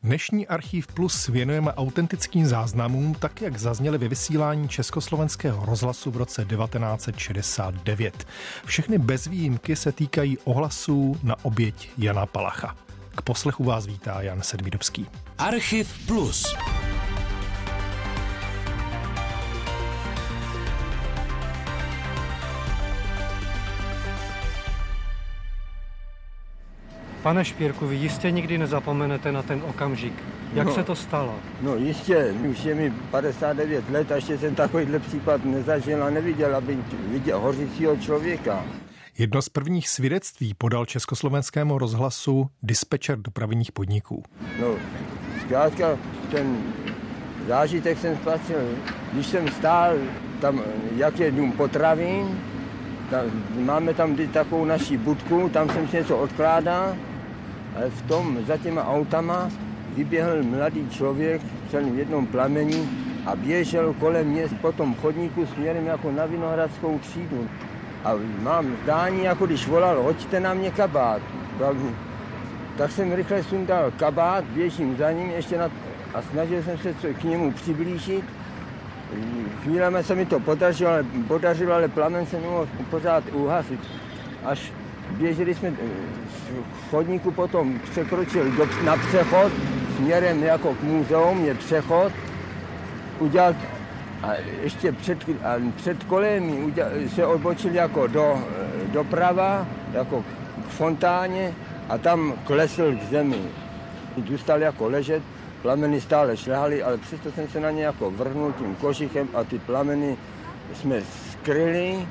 Dnešní Archív Plus věnujeme autentickým záznamům, tak jak zazněly ve vysílání Československého rozhlasu v roce 1969. Všechny bez výjimky se týkají ohlasů na oběť Jana Palacha. K poslechu vás vítá Jan Sedmidobský. Archiv Plus. Pane Špírku, vy jistě nikdy nezapomenete na ten okamžik. Jak se to stalo? No jistě, už je mi 59 let a ještě jsem takovýhle případ nezažil a neviděl, aby viděl hořícího člověka. Jedno z prvních svědectví podal Československému rozhlasu dispečer dopravních podniků. No, zkrátka ten zážitek jsem spatřil, když jsem stál tam, jak je dům potravin, máme tam takovou naši budku, tam jsem si něco odkládal, ale v tom za těma autama vyběhl mladý člověk v celém jednom plameni a běžel kolem mě po tom chodníku směrem jako na Vinohradskou třídu. A mám zdání, jako když volal, hoďte na mě kabát. Tak jsem rychle sundal kabát, běžím za ním ještě a snažil jsem se k němu přiblížit. Chvílemi se mi to podařilo, ale plamen se nemohl pořád uhasit. Až běželi jsme z chodníku, potom překročil na přechod, směrem jako k muzeum je přechod, udělal a ještě před kolem se odbočil jako doprava, jako k fontáně a tam klesl k zemi. Zůstal jako ležet. Plameny stále šlehaly, ale přesto jsem se na ně jako vrhnul tím košichem a ty plameny jsme skryli.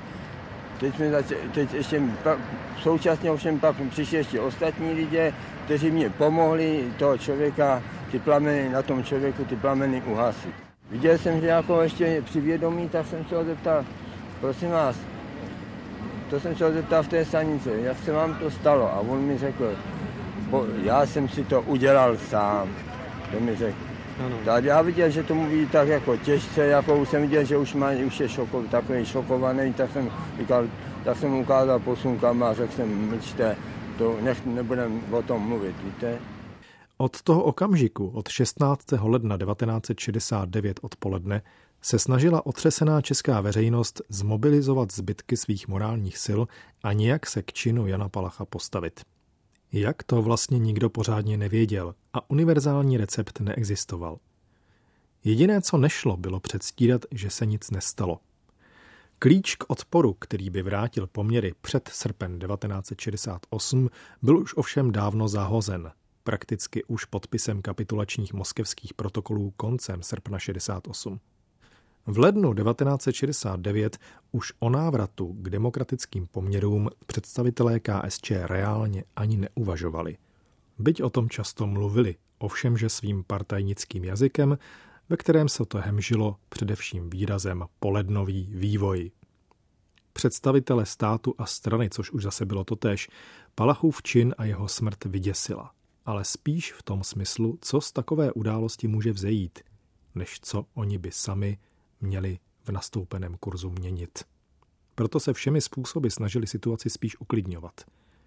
Teď ještě současně ovšem pak přišli ještě ostatní lidé, kteří mě pomohli toho člověka, ty plameny uhasit. Viděl jsem, že jako ještě při vědomí, tak jsem se ho zeptal, prosím vás, to jsem se ho zeptal v té stanici, jak se vám to stalo? A on mi řekl, já jsem si to udělal sám. To mi řekl. Tak já viděl, že to mluví tak jako těžce, jako už jsem viděl, že už je takový šokovaný, tak jsem mu ukázal posunkama a řekl jsem, mlčte, to nebudem o tom mluvit, víte. Od toho okamžiku, od 16. ledna 1969 odpoledne, se snažila otřesená česká veřejnost zmobilizovat zbytky svých morálních sil a nějak se k činu Jana Palacha postavit. Jak to vlastně nikdo pořádně nevěděl a univerzální recept neexistoval. Jediné, co nešlo, bylo předstírat, že se nic nestalo. Klíč k odporu, který by vrátil poměry před srpen 1968, byl už ovšem dávno zahozen, prakticky už podpisem kapitulačních moskevských protokolů koncem srpna 68. V lednu 1969 už o návratu k demokratickým poměrům představitelé KSČ reálně ani neuvažovali. Byť o tom často mluvili, ovšemže svým partajnickým jazykem, ve kterém se to hemžilo především výrazem polednový vývoj. Představitele státu a strany, což už zase bylo totéž, Palachův čin a jeho smrt vyděsila, ale spíš v tom smyslu, co z takové události může vzejít, než co oni by sami měli v nastoupeném kurzu měnit. Proto se všemi způsoby snažili situaci spíš uklidňovat.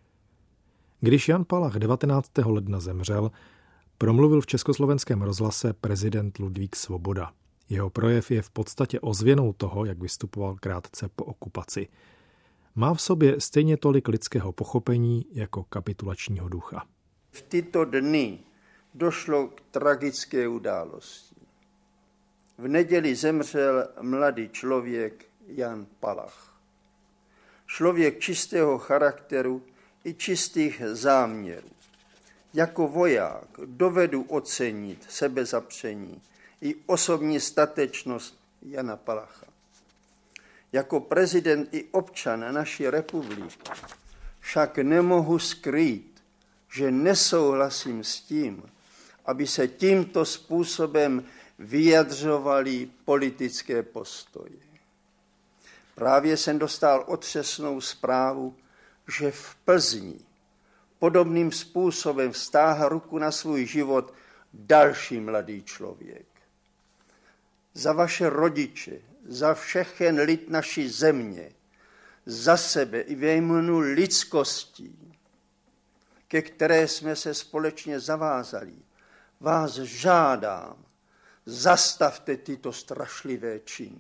Když Jan Palach 19. ledna zemřel, promluvil v Československém rozhlase prezident Ludvík Svoboda. Jeho projev je v podstatě ozvěnou toho, jak vystupoval krátce po okupaci. Má v sobě stejně tolik lidského pochopení jako kapitulačního ducha. V tyto dny došlo k tragické události. V neděli zemřel mladý člověk Jan Palach. Člověk čistého charakteru i čistých záměrů. Jako voják dovedu ocenit sebezapření i osobní statečnost Jana Palacha. Jako prezident i občan naší republiky však nemohu skrýt, že nesouhlasím s tím, aby se tímto způsobem vyjadřovaly politické postoje. Právě jsem dostal otřesnou zprávu, že v Plzni podobným způsobem vztáhl ruku na svůj život další mladý člověk. Za vaše rodiče, za všechen lid naší země, za sebe i ve jménu lidskostí, ke které jsme se společně zavázali, vás žádám, zastavte tyto strašlivé činy.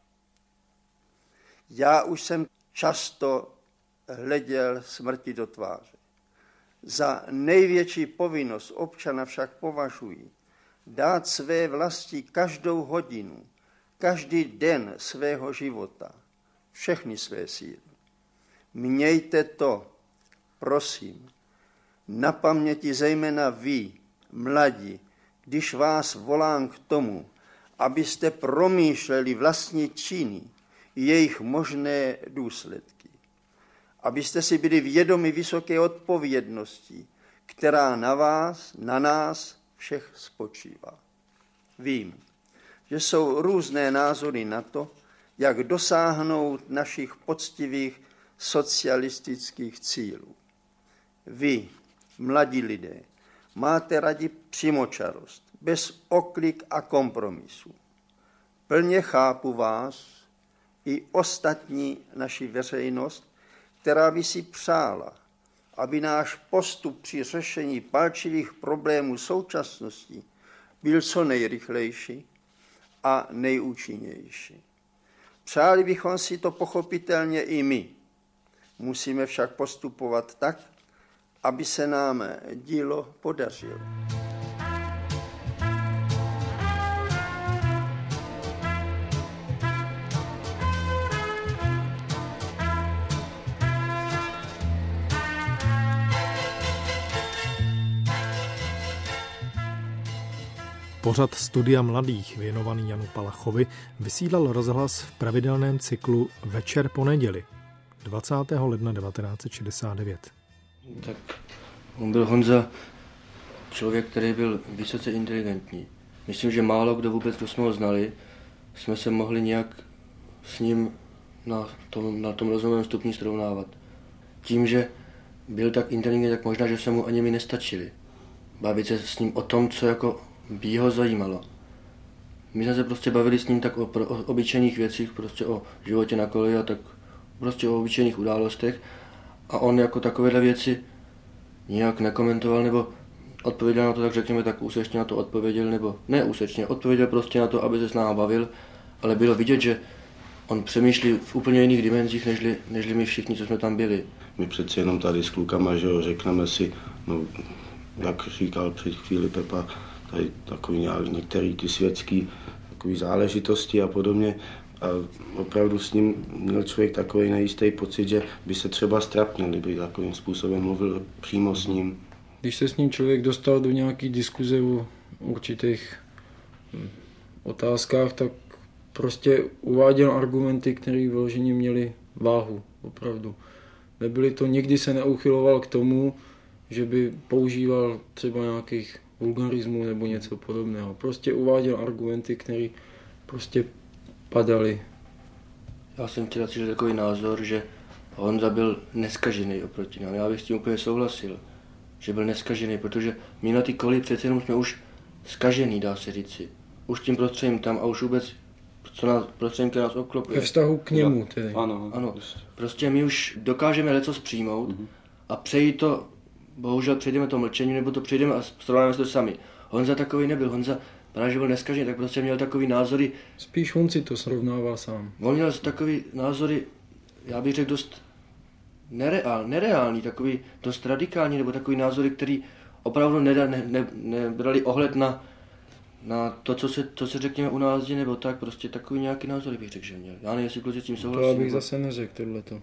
Já už jsem často hleděl smrti do tváře. Za největší povinnost občana však považuji dát své vlasti každou hodinu, každý den svého života, všechny své síly. Mějte to, prosím, na paměti zejména vy, mladí, když vás volám k tomu, abyste promýšleli vlastní činy i jejich možné důsledky. Abyste si byli vědomi vysoké odpovědnosti, která na vás, na nás všech spočívá. Vím, že jsou různé názory na to, jak dosáhnout našich poctivých socialistických cílů. Vy, mladí lidé, máte rádi přímočarost, bez oklik a kompromisu. Plně chápu vás i ostatní naši veřejnost, která by si přála, aby náš postup při řešení palčivých problémů současnosti byl co nejrychlejší a nejúčinnější. Přáli bychom si to pochopitelně i my. Musíme však postupovat tak, aby se nám dílo podařilo. Pořad Studia mladých věnovaný Janu Palachovi vysílal rozhlas v pravidelném cyklu Večer po neděli 20. ledna 1969. Tak on byl Honza člověk, který byl vysoce inteligentní. Myslím, že málo kdo vůbec, kdo jsme ho znali, jsme se mohli nějak s ním na tom rozumovém stupni srovnávat. Tím, že byl tak inteligentní, tak možná, že se mu ani mi nestačili. Bavit se s ním o tom, co jako by ho zajímalo. My jsme se prostě bavili s ním tak o obyčejných věcích, prostě o životě na koleji a tak prostě o obyčejných událostech. A on jako takovéhle věci nějak nekomentoval, nebo odpověděl na to, tak řekněme, tak úsečně na to odpověděl, nebo ne úsečně, odpověděl prostě na to, aby se s námi bavil, ale bylo vidět, že on přemýšlí v úplně jiných dimenzích, nežli my všichni, co jsme tam byli. My přeci jenom tady s klukama, že jo, řekneme si, no, jak říkal před chvíli Pepa, tady takový některé ty světské takový záležitosti a podobně. A opravdu s ním měl člověk takový nejistý pocit, že by se třeba strapnil, kdyby takovým způsobem mluvil přímo s ním. Když se s ním člověk dostal do nějaký diskuze o určitých otázkách, tak prostě uváděl argumenty, které vyloženě měly váhu, opravdu. Nebyly to, nikdy se neuchyloval k tomu, že by používal třeba nějakých vulgarismů nebo něco podobného. Prostě uváděl argumenty, které prostě padaly. Já jsem chtěl říct takový názor, že Honza byl neskažený oproti nám. Já bych s tím úplně souhlasil, že byl neskažený, protože my na ty koly přece jenom jsme už skažený, dá se říci. Už tím prostředím tam a už vůbec, prostředím, které nás obklopuje. Ve vztahu k němu tedy. Ano. Prostě my už dokážeme lecos přijmout a přejít to, bohužel přejdeme to mlčení, nebo to přejdeme a srovnáme se to sami. Honza takový nebyl, Honza právě, že byl neskažený, tak prostě měl takový názory. Spíš on si to srovnával sám. On měl takový názory, já bych řekl dost nereální, takový dost radikální, nebo takový názory, který opravdu nebrali ohled na to, co se řekněme u nás, nebo tak, prostě takový nějaký názory bych řekl, že měl. Já nevím, jestli kluci s tím souhlasím. To já bych zase neřekl tohleto.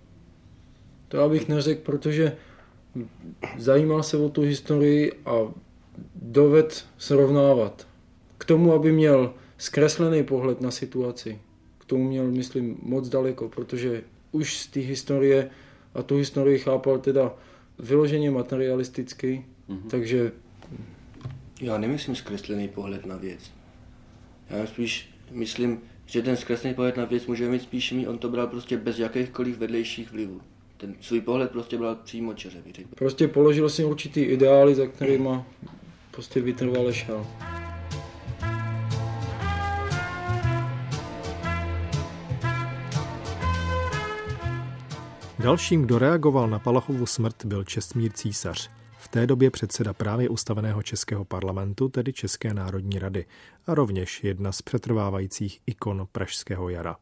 To já bych neřekl, protože zajímal se o tu historii a dovedl srovnávat. K tomu, aby měl zkreslený pohled na situaci, k tomu měl, myslím, moc daleko, protože už z té historie, a tu historii chápal teda vyloženě materialisticky, takže... Já nemyslím zkreslený pohled na věc. Já spíš myslím, že ten zkreslený pohled na věc může mít spíš on to bral prostě bez jakýchkoliv vedlejších vlivů. Ten svůj pohled prostě bral přímo čeřevý. Prostě položil si určitý ideály, za kterýma prostě vytrvale šel. Dalším, kdo reagoval na Palachovu smrt, byl Čestmír Císař. V té době předseda právě ustaveného českého parlamentu, tedy České národní rady, a rovněž jedna z přetrvávajících ikon pražského jara.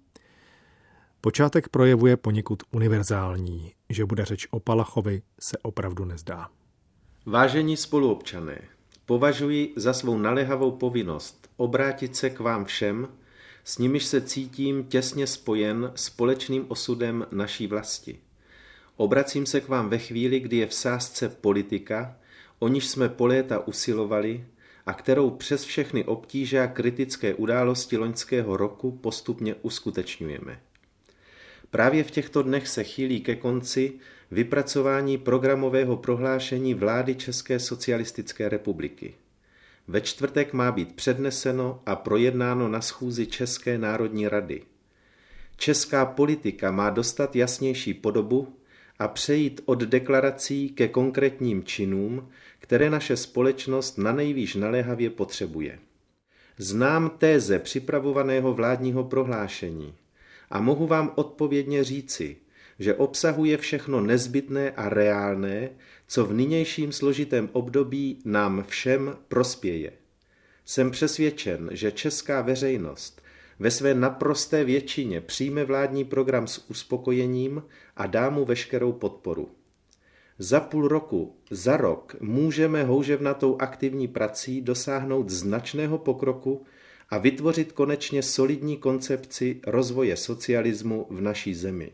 Počátek projevu je poněkud univerzální, že bude řeč o Palachovi, se opravdu nezdá. Vážení spoluobčané, považuji za svou naléhavou povinnost obrátit se k vám všem, s nimiž se cítím těsně spojen společným osudem naší vlasti. Obracím se k vám ve chvíli, kdy je v sázce politika, o níž jsme po léta usilovali a kterou přes všechny obtíže a kritické události loňského roku postupně uskutečňujeme. Právě v těchto dnech se chýlí ke konci vypracování programového prohlášení vlády České socialistické republiky. Ve čtvrtek má být předneseno a projednáno na schůzi České národní rady. Česká politika má dostat jasnější podobu a přejít od deklarací ke konkrétním činům, které naše společnost nanejvýš naléhavě potřebuje. Znám téze připravovaného vládního prohlášení a mohu vám odpovědně říci, že obsahuje všechno nezbytné a reálné, co v nynějším složitém období nám všem prospěje. Jsem přesvědčen, že česká veřejnost ve své naprosté většině přijme vládní program s uspokojením a dá mu veškerou podporu. Za půl roku, za rok můžeme houževnatou aktivní prací dosáhnout značného pokroku a vytvořit konečně solidní koncepci rozvoje socialismu v naší zemi.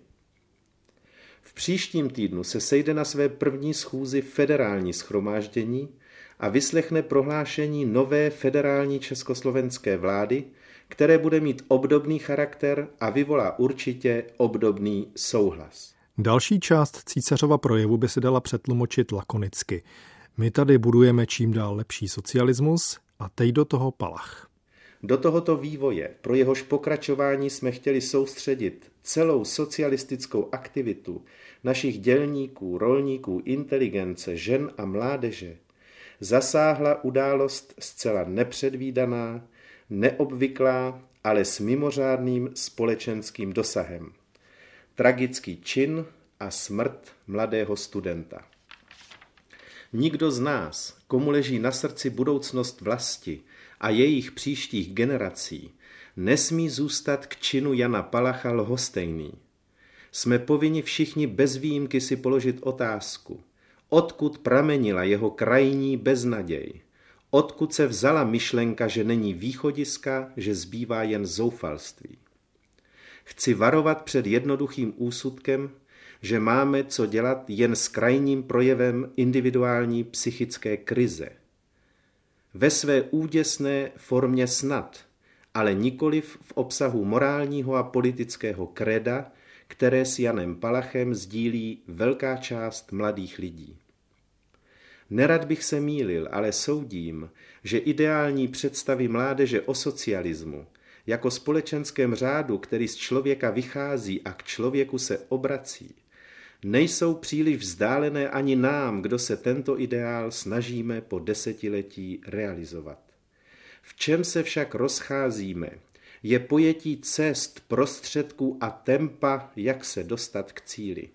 V příštím týdnu se sejde na své první schůzi federální shromáždění a vyslechne prohlášení nové federální československé vlády, které bude mít obdobný charakter a vyvolá určitě obdobný souhlas. Další část císařova projevu by se dala přetlumočit lakonicky. My tady budujeme čím dál lepší socialismus a teď do toho Palach. Do tohoto vývoje, pro jehož pokračování jsme chtěli soustředit celou socialistickou aktivitu našich dělníků, rolníků, inteligence, žen a mládeže, zasáhla událost zcela nepředvídaná, neobvyklá, ale s mimořádným společenským dosahem. Tragický čin a smrt mladého studenta. Nikdo z nás, komu leží na srdci budoucnost vlasti a jejich příštích generací, nesmí zůstat k činu Jana Palacha lhostejný. Jsme povinni všichni bez výjimky si položit otázku, odkud pramenila jeho krajní beznaděj, odkud se vzala myšlenka, že není východiska, že zbývá jen zoufalství. Chci varovat před jednoduchým úsudkem, že máme co dělat jen s krajním projevem individuální psychické krize. Ve své úděsné formě snad, ale nikoliv v obsahu morálního a politického kreda, které s Janem Palachem sdílí velká část mladých lidí. Nerad bych se mýlil, ale soudím, že ideální představy mládeže o socialismu jako společenském řádu, který z člověka vychází a k člověku se obrací, nejsou příliš vzdálené ani nám, kdo se tento ideál snažíme po desetiletí realizovat. V čem se však rozcházíme, je pojetí cest, prostředků a tempa, jak se dostat k cíli.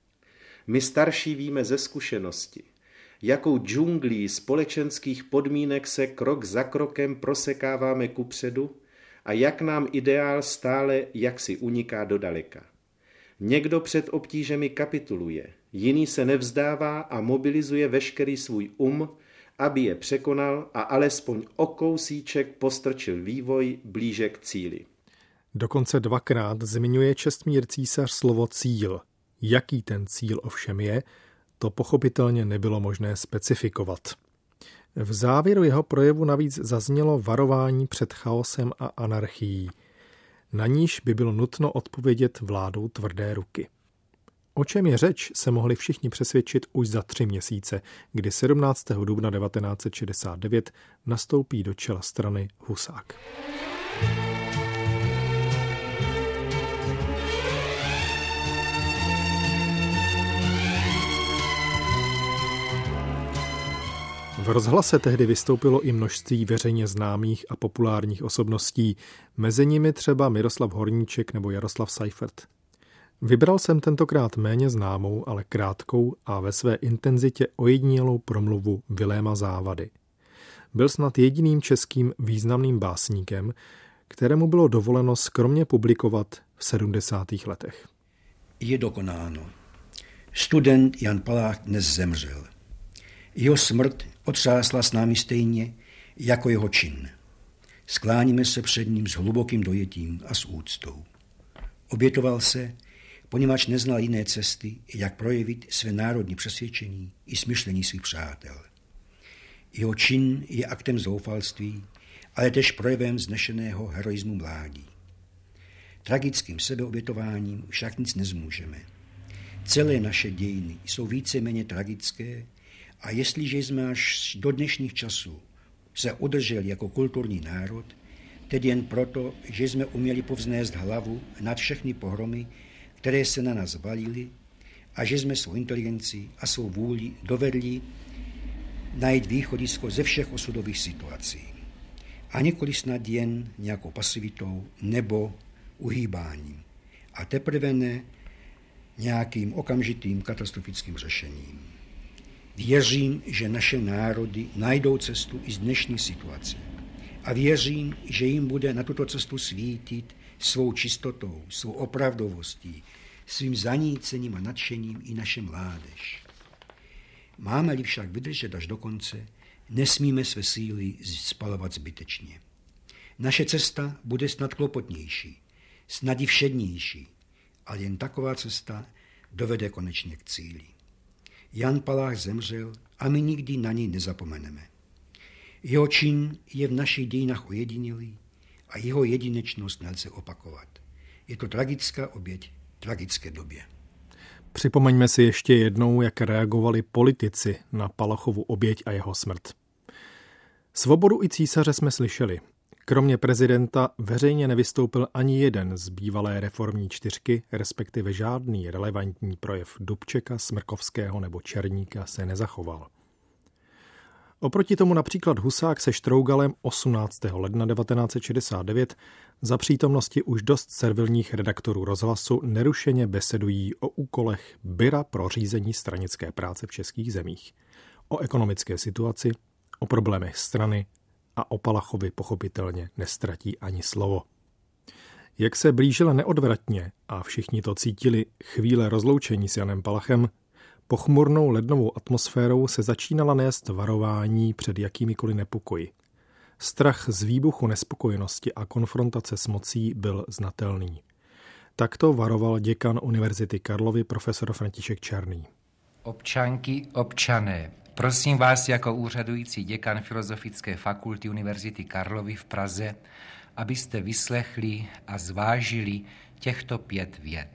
My starší víme ze zkušenosti, jakou džunglí společenských podmínek se krok za krokem prosekáváme kupředu a jak nám ideál stále jaksi uniká do daleka. Někdo před obtížemi kapituluje, jiný se nevzdává a mobilizuje veškerý svůj aby je překonal a alespoň o kousíček postrčil vývoj blíže k cíli. Dokonce dvakrát zmiňuje Čestmír císař slovo cíl. Jaký ten cíl ovšem je, to pochopitelně nebylo možné specifikovat. V závěru jeho projevu navíc zaznělo varování před chaosem a anarchií. Na níž by bylo nutno odpovědět vládou tvrdé ruky. O čem je řeč, se mohli všichni přesvědčit už za 3 měsíce, kdy 17. dubna 1969 nastoupí do čela strany Husák. V rozhlase tehdy vystoupilo i množství veřejně známých a populárních osobností, mezi nimi třeba Miroslav Horníček nebo Jaroslav Seifert. Vybral jsem tentokrát méně známou, ale krátkou a ve své intenzitě ojedinělou promluvu Viléma Závady. Byl snad jediným českým významným básníkem, kterému bylo dovoleno skromně publikovat v 70. letech. Je dokonáno. Student Jan Palach dnes zemřel. Jeho smrt otřásla s námi stejně jako jeho čin. Skláníme se před ním s hlubokým dojetím a s úctou. Obětoval se, poněvadž neznal jiné cesty, jak projevit své národní přesvědčení i smyšlení svých přátel. Jeho čin je aktem zoufalství, ale též projevem vznešeného heroismu mládí. Tragickým sebeobětováním však nic nezmůžeme. Celé naše dějiny jsou víceméně tragické a jestliže jsme až do dnešních časů se udrželi jako kulturní národ, tedy jen proto, že jsme uměli povznést hlavu nad všechny pohromy, které se na nás valily, a že jsme svou inteligenci a svou vůli dovedli najít východisko ze všech osudových situací. A nikoli snad jen nějakou pasivitou nebo uhýbáním. A teprve ne nějakým okamžitým katastrofickým řešením. Věřím, že naše národy najdou cestu i z dnešní situace. A věřím, že jim bude na tuto cestu svítit svou čistotou, svou opravdovostí, svým zanícením a nadšením i naše mládež. Máme-li však vydržet až do konce, nesmíme své síly spalovat zbytečně. Naše cesta bude snad klopotnější, snad i všednější, ale jen taková cesta dovede konečně k cíli. Jan Palach zemřel a my nikdy na něj nezapomeneme. Jeho čin je v našich dějinách ojedinělý a jeho jedinečnost nelze opakovat. Je to tragická oběť tragické době. Připomeňme si ještě jednou, jak reagovali politici na Palachovu oběť a jeho smrt. Svobodu i císaře jsme slyšeli. Kromě prezidenta veřejně nevystoupil ani jeden z bývalé reformní čtyřky, respektive žádný relevantní projev Dubčeka, Smrkovského nebo Černíka se nezachoval. Oproti tomu například Husák se Štrougalem 18. ledna 1969 za přítomnosti už dost servilních redaktorů Rozhlasu nerušeně besedují o úkolech Byra pro řízení stranické práce v českých zemích, o ekonomické situaci, o problémech strany a o Palachovi pochopitelně nestratí ani slovo. Jak se blížila neodvratně, a všichni to cítili, chvíle rozloučení s Janem Palachem, pochmurnou lednovou atmosférou se začínala nést varování před jakýmikoliv nepokoji. Strach z výbuchu nespokojenosti a konfrontace s mocí byl znatelný. Takto varoval děkan Univerzity Karlovy profesor František Černý. Občanky, občané, prosím vás jako úřadující děkan Filozofické fakulty Univerzity Karlovy v Praze, abyste vyslechli a zvážili těchto 5 vět.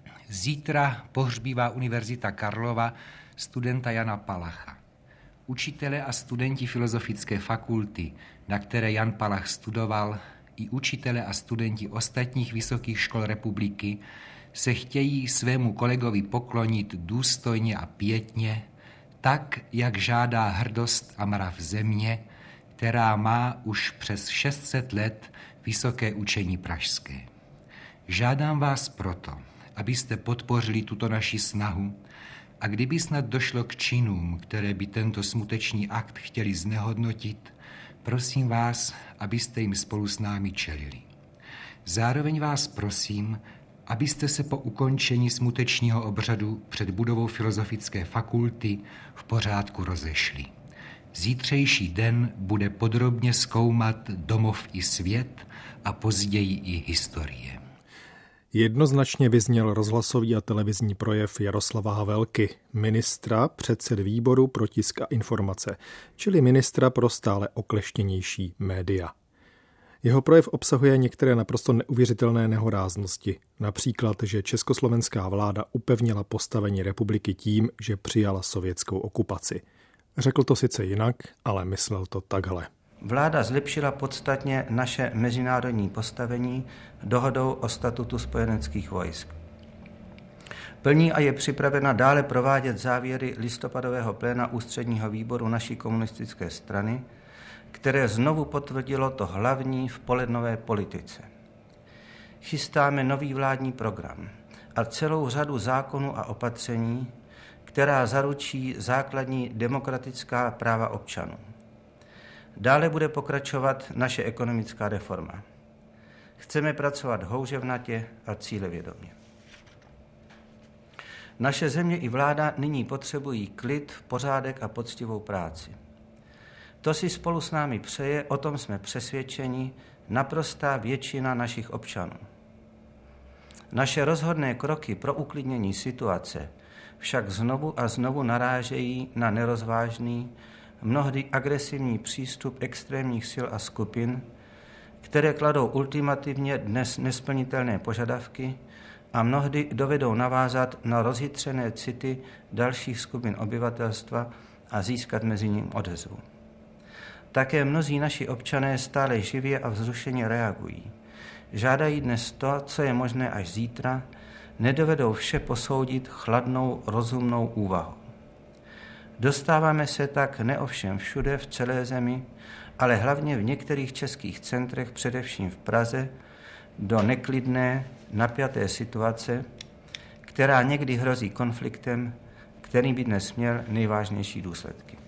Zítra pohřbívá Univerzita Karlova studenta Jana Palacha. Učitelé a studenti Filozofické fakulty, na které Jan Palach studoval, i učitelé a studenti ostatních vysokých škol republiky se chtějí svému kolegovi poklonit důstojně a pětně, tak, jak žádá hrdost a mrav země, která má už přes 600 let vysoké učení pražské. Žádám vás proto, abyste podpořili tuto naši snahu a kdyby snad došlo k činům, které by tento smutečný akt chtěli znehodnotit, prosím vás, abyste jim spolu s námi čelili. Zároveň vás prosím, abyste se po ukončení smutečního obřadu před budovou Filozofické fakulty v pořádku rozešli. Zítřejší den bude podrobně zkoumat domov i svět a později i historie. Jednoznačně vyzněl rozhlasový a televizní projev Jaroslava Havelky, ministra, předsedy výboru pro tisk a informace, čili ministra pro stále okleštěnější média. Jeho projev obsahuje některé naprosto neuvěřitelné nehoráznosti, například, že československá vláda upevnila postavení republiky tím, že přijala sovětskou okupaci. Řekl to sice jinak, ale myslel to takhle. Vláda zlepšila podstatně naše mezinárodní postavení dohodou o statutu spojeneckých vojsk. Plní a je připravena dále provádět závěry listopadového pléna ústředního výboru naší komunistické strany, které znovu potvrdilo to hlavní v polednové politice. Chystáme nový vládní program a celou řadu zákonů a opatření, která zaručí základní demokratická práva občanů. Dále bude pokračovat naše ekonomická reforma. Chceme pracovat houževnatě a cílevědomě. Naše země i vláda nyní potřebují klid, pořádek a poctivou práci. To si spolu s námi přeje, o tom jsme přesvědčeni, naprostá většina našich občanů. Naše rozhodné kroky pro uklidnění situace však znovu a znovu narážejí na nerozvážný, mnohdy agresivní přístup extrémních sil a skupin, které kladou ultimativně dnes nesplnitelné požadavky a mnohdy dovedou navázat na rozjitřené city dalších skupin obyvatelstva a získat mezi ním odezvu. Také mnozí naši občané stále živě a vzrušeně reagují. Žádají dnes to, co je možné až zítra, nedovedou vše posoudit chladnou, rozumnou úvahou. Dostáváme se tak neovšem všude v celé zemi, ale hlavně v některých českých centrech, především v Praze, do neklidné, napjaté situace, která někdy hrozí konfliktem, který by dnes měl nejvážnější důsledky.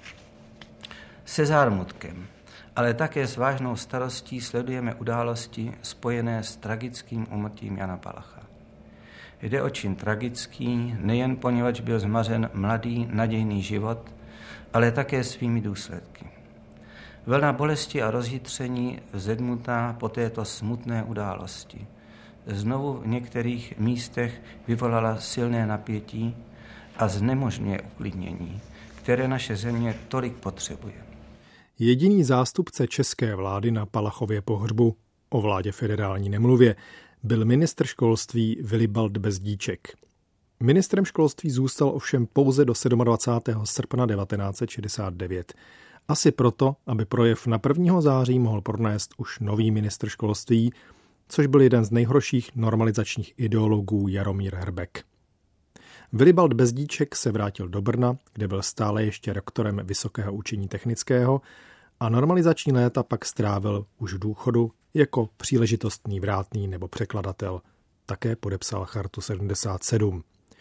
Se zármutkem, ale také s vážnou starostí sledujeme události spojené s tragickým úmrtím Jana Palacha. Jde o čin tragický, nejen poněvadž byl zmařen mladý, nadějný život, ale také svými důsledky. Vlna bolesti a rozjitření vzedmutá po této smutné události. Znovu v některých místech vyvolala silné napětí a znemožňuje uklidnění, které naše země tolik potřebuje. Jediný zástupce české vlády na Palachově pohřbu, o vládě federální nemluvě, byl ministr školství Vilibald Bezdíček. Ministrem školství zůstal ovšem pouze do 27. srpna 1969. Asi proto, aby projev na 1. září mohl pronést už nový ministr školství, což byl jeden z nejhorších normalizačních ideologů Jaromír Hrbek. Vilibald Bezdíček se vrátil do Brna, kde byl stále ještě rektorem Vysokého učení technického a normalizační léta pak strávil už v důchodu jako příležitostný vrátný nebo překladatel. Také podepsal Chartu 77.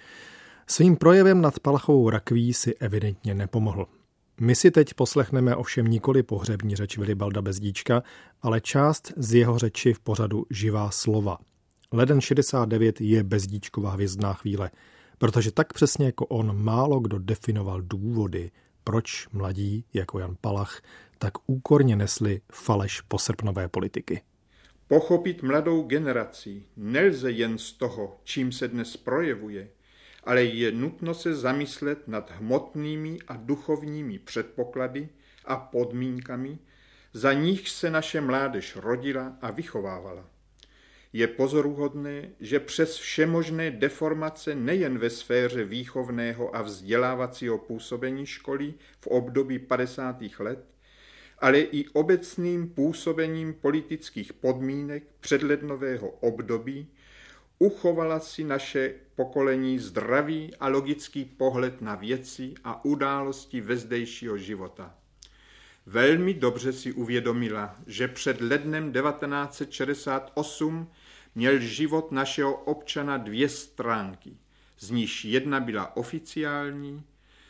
Svým projevem nad Palachovou rakví si evidentně nepomohl. My si teď poslechneme ovšem nikoli pohřební řeč Vilibalda Bezdíčka, ale část z jeho řeči v pořadu Živá slova. Leden 69 je Bezdíčkova hvězdná chvíle, protože tak přesně jako on málo kdo definoval důvody, proč mladí jako Jan Palach tak úkorně nesli faleš posrpnové politiky. Pochopit mladou generaci nelze jen z toho, čím se dnes projevuje, ale je nutno se zamyslet nad hmotnými a duchovními předpoklady a podmínkami, za nich se naše mládež rodila a vychovávala. Je pozoruhodné, že přes všemožné deformace nejen ve sféře výchovného a vzdělávacího působení školy v období 50. let, ale i obecným působením politických podmínek předlednového období uchovala si naše pokolení zdravý a logický pohled na věci a události vezdejšího života. Velmi dobře si uvědomila, že před lednem 1968 měl život našeho občana 2 stránky, z níž jedna byla oficiální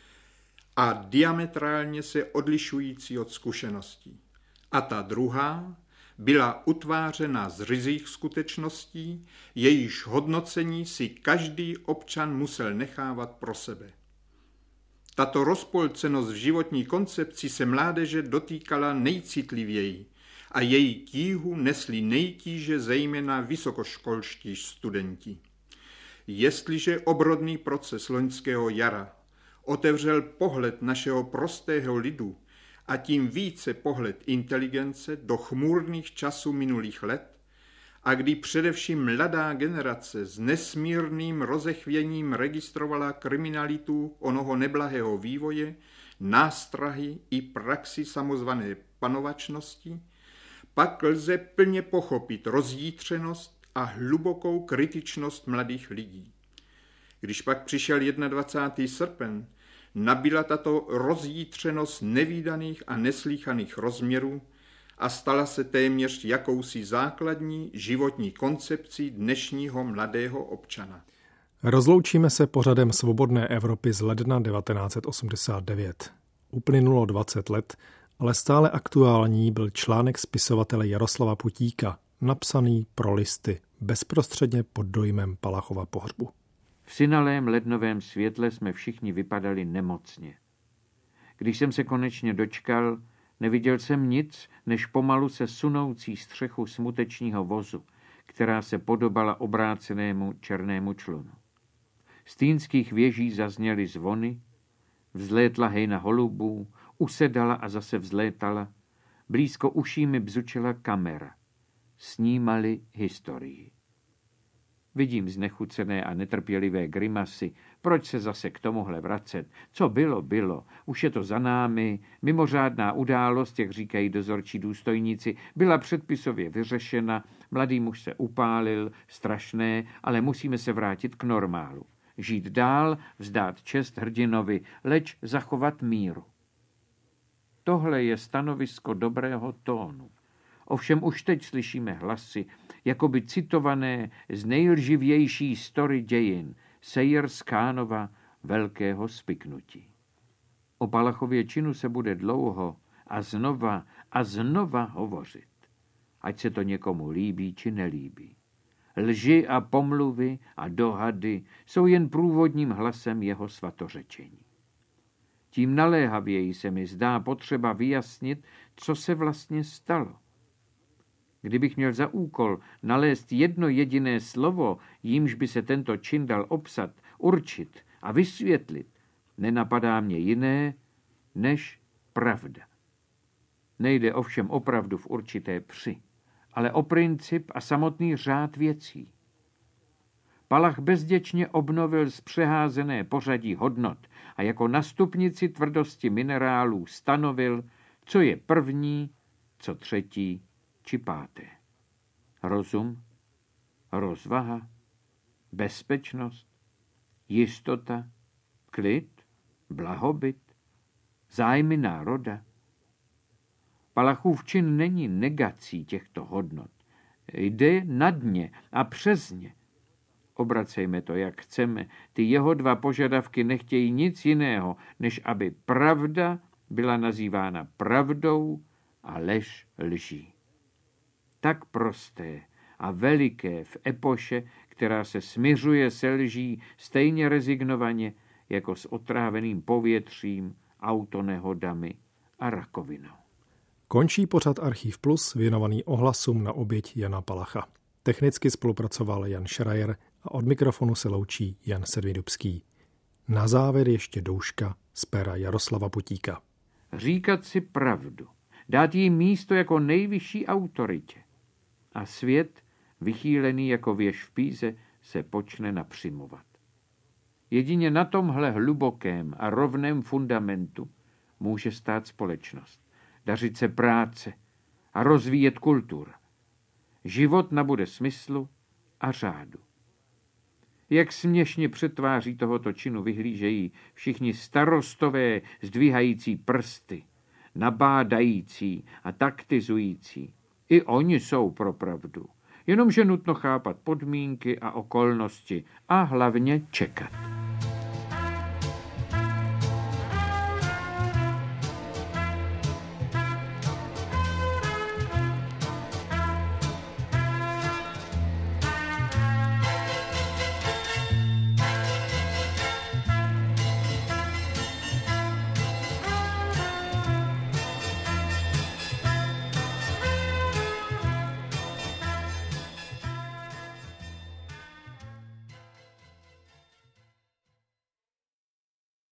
a diametrálně se odlišující od zkušeností. A ta druhá byla utvářena z ryzích skutečností, jejíž hodnocení si každý občan musel nechávat pro sebe. Tato rozpolcenost v životní koncepci se mládeže dotýkala nejcitlivěji a její tíhu nesli nejtíže zejména vysokoškolští studenti. Jestliže obrodný proces loňského jara otevřel pohled našeho prostého lidu a tím více pohled inteligence do chmurných časů minulých let, a kdy především mladá generace s nesmírným rozechvěním registrovala kriminalitu onoho neblahého vývoje, nástrahy i praxi samozvané panovačnosti, pak lze plně pochopit rozdítřenost a hlubokou kritičnost mladých lidí. Když pak přišel 21. srpen, nabyla tato rozdítřenost nevídaných a neslýchaných rozměrů a stala se téměř jakousi základní životní koncepcí dnešního mladého občana. Rozloučíme se pořadem Svobodné Evropy z ledna 1989. Uplynulo 20 let, ale stále aktuální byl článek spisovatele Jaroslava Putíka, napsaný pro Listy, bezprostředně pod dojmem Palachova pohřbu. V synalém lednovém světle jsme všichni vypadali nemocně. Když jsem se konečně dočkal, neviděl jsem nic, než pomalu se sunoucí střechu smutečního vozu, která se podobala obrácenému černému člunu. Z týnských věží zazněly zvony, vzlétla hejna holubů, usedala a zase vzlétala, blízko uší mi bzučela kamera. Snímali historii. Vidím znechucené a netrpělivé grimasy. Proč se zase k tomuhle vracet? Co bylo, bylo. Už je to za námi. Mimořádná událost, jak říkají dozorčí důstojníci, byla předpisově vyřešena. Mladý muž se upálil, strašné, ale musíme se vrátit k normálu. Žít dál, vzdát čest hrdinovi, leč zachovat míru. Tohle je stanovisko dobrého tónu. Ovšem už teď slyšíme hlasy, jakoby citované z nejlživější story dějin Seyers-Khanova velkého spiknutí. O Palachově činu se bude dlouho a znova hovořit, ať se to někomu líbí či nelíbí. Lži a pomluvy a dohady jsou jen průvodním hlasem jeho svatořečení. Tím naléhavěji se mi zdá potřeba vyjasnit, co se vlastně stalo. Kdybych měl za úkol nalézt jedno jediné slovo, jímž by se tento čin dal obsat, určit a vysvětlit, nenapadá mě jiné než pravda. Nejde ovšem o pravdu v určité při, ale o princip a samotný řád věcí. Palach bezděčně obnovil zpřeházené pořadí hodnot a jako na stupnici tvrdosti minerálů stanovil, co je první, co třetí či páté. Rozum, rozvaha, bezpečnost, jistota, klid, blahobyt, zájmy národa. Palachův čin není negací těchto hodnot. Jde nad ně a přes ně. Obracejme to, jak chceme. Ty jeho dva požadavky nechtějí nic jiného, než aby pravda byla nazývána pravdou a lež lží. Tak prosté a veliké v epoše, která se smiřuje se lží stejně rezignovaně jako s otráveným povětřím, autonehodami a rakovinou. Končí pořad Archiv Plus věnovaný ohlasům na oběť Jana Palacha. Technicky spolupracoval Jan Schreier a od mikrofonu se loučí Jan Sedmidubský. Na závěr ještě douška z pera Jaroslava Putíka. Říkat si pravdu, dát jí místo jako nejvyšší autoritě. A svět, vychýlený jako věž v Píze, se počne napřimovat. Jedině na tomhle hlubokém a rovném fundamentu může stát společnost, dařit se práce a rozvíjet kultura. Život nabude smyslu a řádu. Jak směšně před tváří tohoto činu vyhlížejí všichni starostové zdvihající prsty, nabádající a taktizující. I oni jsou pro pravdu, jenomže nutno chápat podmínky a okolnosti a hlavně čekat.